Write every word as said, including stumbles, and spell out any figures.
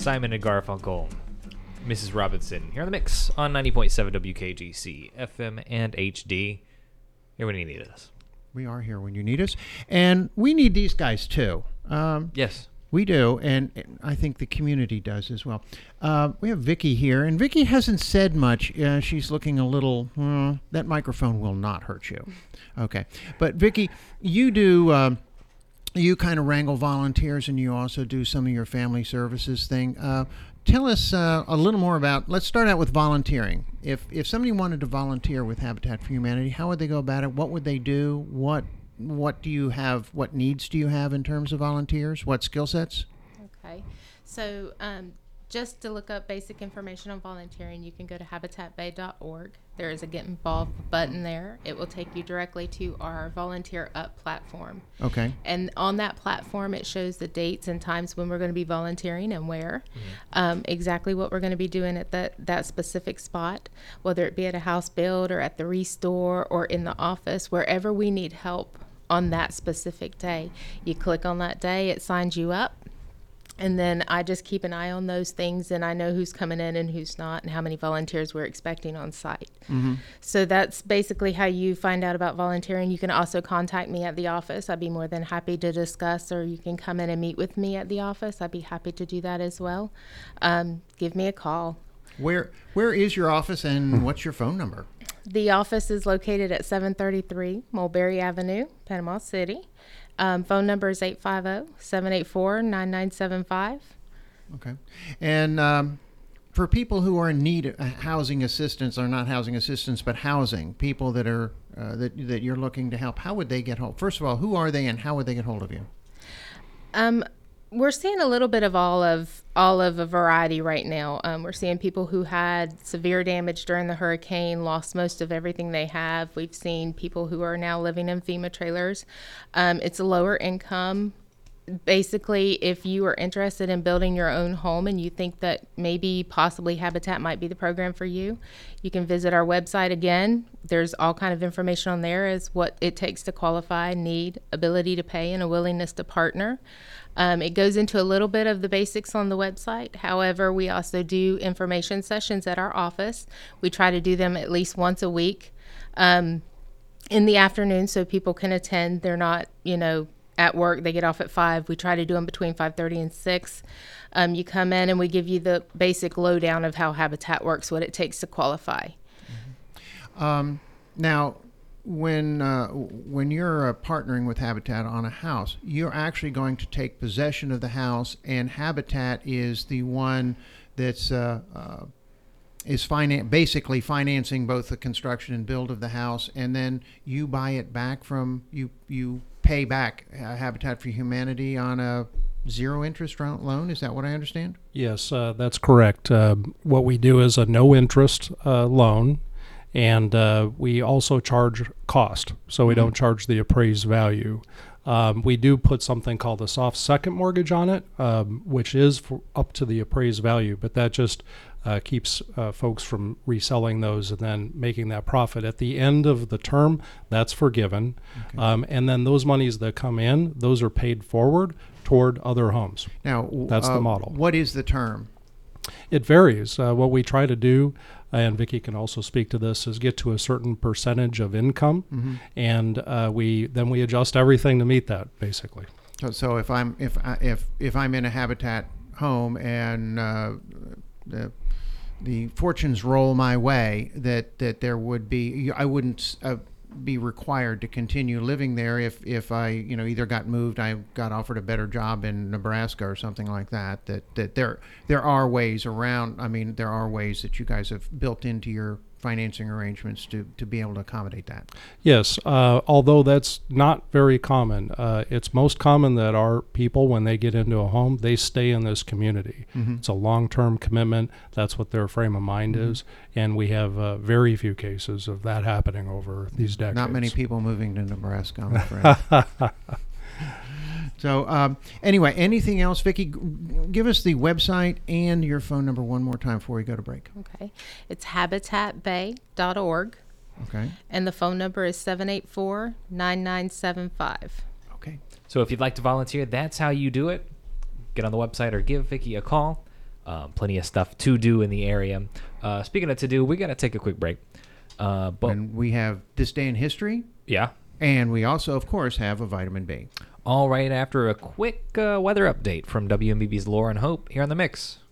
Simon and Garfunkel, Missus Robinson, here on the mix on ninety point seven W K G C, F M and H D. Here when you need us. We are here when you need us. And we need these guys, too. Um, yes. We do, and, and I think the community does as well. Uh, we have Vicky here, and Vicky hasn't said much. Uh, she's looking a little, uh, that microphone will not hurt you. Okay. But, Vicky, you do... Um, You kind of wrangle volunteers, and you also do some of your family services thing. Uh, tell us uh, a little more about. Let's start out with volunteering. If if somebody wanted to volunteer with Habitat for Humanity, how would they go about it? What would they do? What what do you have? What needs do you have in terms of volunteers? What skill sets? Okay, so um, just to look up basic information on volunteering, you can go to habitat bay dot org. There is a Get Involved button there. It will take you directly to our Volunteer Up platform. Okay. And on that platform, it shows the dates and times when we're going to be volunteering and where, mm-hmm. um, exactly what we're going to be doing at that, that specific spot, whether it be at a house build or at the Restore or in the office, wherever we need help on that specific day. You click on that day, it signs you up. And then I just keep an eye on those things, and I know who's coming in and who's not and how many volunteers we're expecting on site. Mm-hmm. So that's basically how you find out about volunteering. You can also contact me at the office. I'd be more than happy to discuss, or you can come in and meet with me at the office. I'd be happy to do that as well. Um, give me a call. Where Where is your office, and what's your phone number? The office is located at seven thirty-three Mulberry Avenue, Panama City. Um, phone number is eight five zero, seven eight four, nine nine seven five. Okay. And um, for people who are in need of housing assistance, or not housing assistance, but housing, people that are uh, that that you're looking to help, how would they get hold? First of all, who are they, and how would they get hold of you? Um, we're seeing a little bit of all of all of a variety right now. Um, we're seeing people who had severe damage during the hurricane, lost most of everything they have. We've seen people who are now living in FEMA trailers. Um, it's a lower income. Basically, if you are interested in building your own home and you think that maybe possibly Habitat might be the program for you, you can visit our website again. There's all kind of information on there as what it takes to qualify, need, ability to pay, and a willingness to partner. Um, it goes into a little bit of the basics on the website. However, we also do information sessions at our office. We try to do them at least once a week um, in the afternoon so people can attend. They're not, you know, at work. They get off at five. We try to do them between five thirty and six. Um, you come in and we give you the basic lowdown of how Habitat works, what it takes to qualify. Mm-hmm. Um, now, when uh, when you're uh, partnering with Habitat on a house, you're actually going to take possession of the house, and Habitat is the one that's uh, uh, is finan- basically financing both the construction and build of the house, and then you buy it back from you you pay back uh, Habitat for Humanity on a zero interest loan. Is that what I understand? Yes, uh, that's correct. Uh, what we do is a no interest uh, loan. And uh, we also charge cost, so we mm-hmm. don't charge the appraised value. Um, we do put something called a soft second mortgage on it, um, which is for up to the appraised value, but that just uh, keeps uh, folks from reselling those and then making that profit. At the end of the term, that's forgiven. Okay. Um, and then those monies that come in, those are paid forward toward other homes. Now, that's uh, the model. What is the term? It varies. Uh, what we try to do, and Vicki can also speak to this, is get to a certain percentage of income, mm-hmm. and uh, we then we adjust everything to meet that, basically. So, so if I'm if I, if if I'm in a Habitat home and uh, the the fortunes roll my way, that that there would be I wouldn't uh, be required to continue living there if if I you know either got moved, I got offered a better job in Nebraska or something like that. That that there there are ways around. I mean, there are ways that you guys have built into your financing arrangements to, to be able to accommodate that. Yes, uh, although that's not very common. Uh, it's most common that our people, when they get into a home, they stay in this community. Mm-hmm. It's a long-term commitment. That's what their frame of mind mm-hmm. is. And we have uh, very few cases of that happening over these decades. Not many people moving to Nebraska, I'm afraid. So um, anyway, anything else, Vicki? G- give us the website and your phone number one more time before we go to break. Okay. It's habitat bay dot org. Okay. And the phone number is seven eight four, nine nine seven five. Okay. So if you'd like to volunteer, that's how you do it. Get on the website or give Vicki a call. Um, plenty of stuff to do in the area. Uh, speaking of to do, we got to take a quick break. Uh, but And we have This Day in History, yeah, and we also, of course, have a vitamin B. all right. After a quick uh, weather update from W M B B's Laura and Hope here on the Mix.